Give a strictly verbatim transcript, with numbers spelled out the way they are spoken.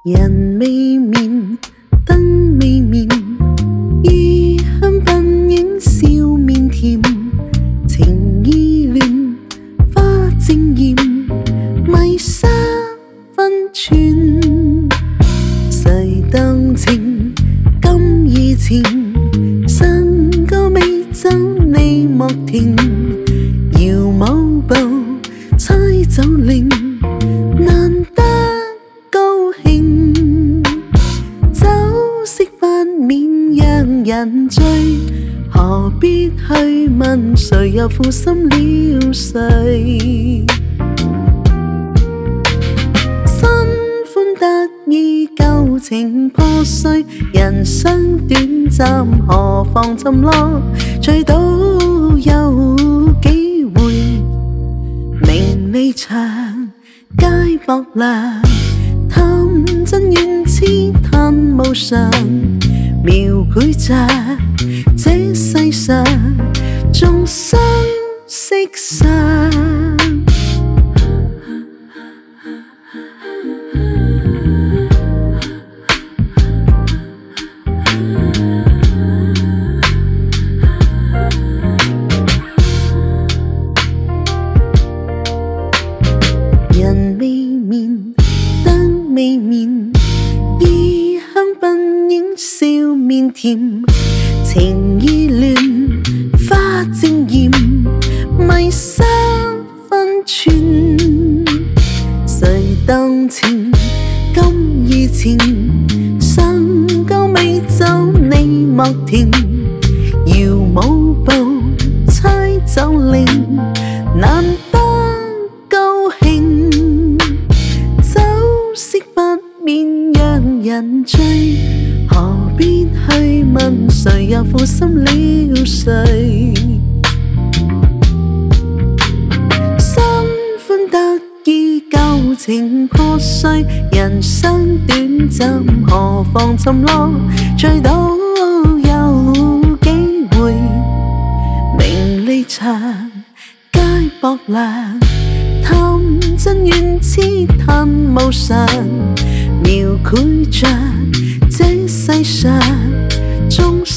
人未眠，燈未眠，異鄉鬢影笑面甜，情意亂，花正艷，迷沙分寸。誰動情，今夜前，山歌美酒你莫停，搖舞步，猜酒令，難得高興，酒色不免讓人醉，何必去問誰又負心了誰？新歡得意舊情破碎，人生短暫何妨沉落，醉倒有幾回，名利場皆薄涼，貪真怨痴嘆無常，描繪着這世上眾生色相。人未眠，燈未眠，異鄉鬢影笑面甜，情意亂，花正艷，迷沙分寸。誰動情，今夜前，上高美酒你莫停，搖舞步，猜酒令，難得高興，酒色不免讓人醉，何必去問誰又負心了誰？新歡得意舊情破碎，人生短暫何妨沉落，醉倒有幾回，名利場皆薄涼，貪真怨痴嘆無常，描繪着這世上眾生